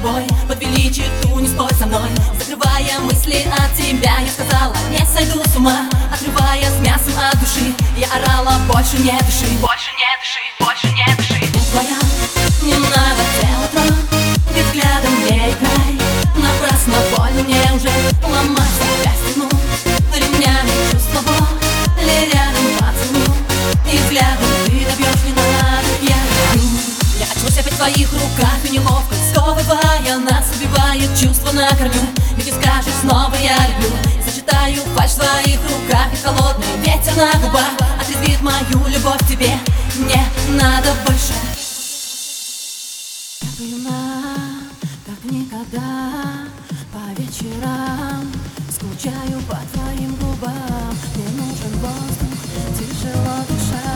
тобой. Подвели черту, не спорь со мной. Закрывая мысли от тебя, я сказала, не сойду с ума. Отрывая с мясом от души, я орала, больше не дыши, больше не дыши, больше не дыши. Твоя, не надо целый трон, и взглядом не играй. Напрасно больно мне уже ломать себя стену. Ремнями чувства боли рядом поцелуй, и взглядом ты добьешь, не надо, я люблю. Я очнусь опять в твоих руках, и неловкость сковывая нас убивает чувства на корню. Ведь не скажешь снова я люблю. Я сочетаю фальшь в твоих руках, и холодный ветер на губах отрезвит мою любовь к тебе. Мне надо больше. Я пьяна, как никогда, по вечерам скучаю по твоим губам. Мне нужен воздух, тяжело дышать.